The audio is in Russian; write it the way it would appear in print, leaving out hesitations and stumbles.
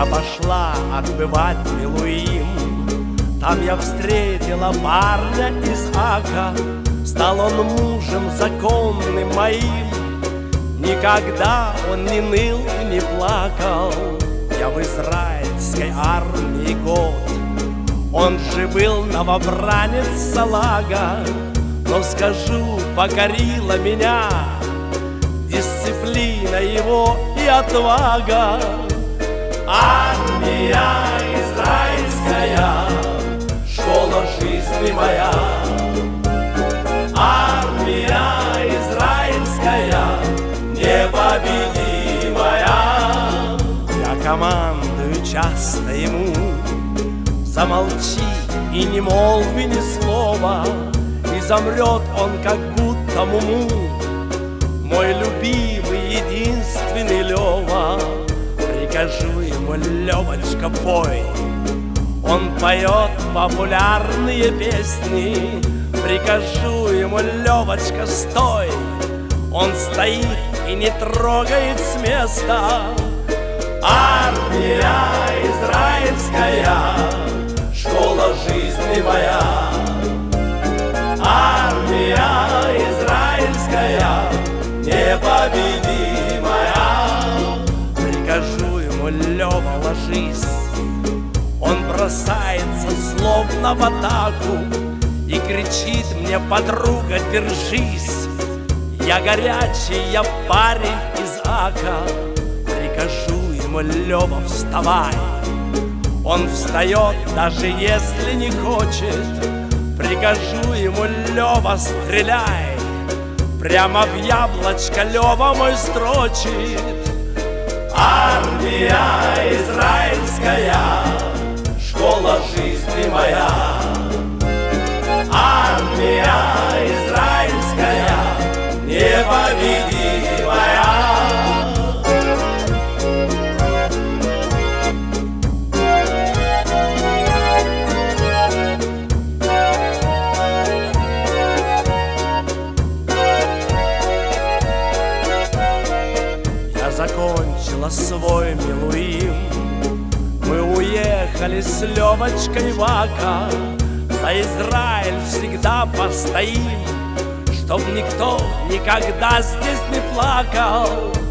Я пошла отбывать Милуим. Там я встретила парня из Ака. Стал он мужем законным моим. Никогда он не ныл и не плакал. Я в израильской армии год. Он же был новобранец салага. Но скажу, покорила меня дисциплина его и отвага. Армия израильская, школа жизни моя. Армия израильская, непобедимая. Я командую часто ему: замолчи и не молви ни слова. И замрет он, как будто муму, мой любимый, единственный Лёва. Прикажу ему: Лёвочка, пой. Он поет популярные песни. Прикажу ему: Лёвочка, стой. Он стоит и не трогает с места. Армия израильская, школа жизни моя. Армия израильская, непобедимая. Прикажу ему: Лёва, ложись. Он бросается злобно в атаку и кричит мне: подруга, держись. Я горячий, я парень из Ака. Прикажу ему: Лёва, вставай. Он встает, даже если не хочет. Прикажу ему: Лёва, стреляй. Прямо в яблочко Лёва мой строчит. Армия израильская, школа жизни моя. Армия израильская, непобедимая. Закончила свой Милуим. Мы уехали с Лёвочкой в Ака. За Израиль всегда постоим, чтоб никто никогда здесь не плакал.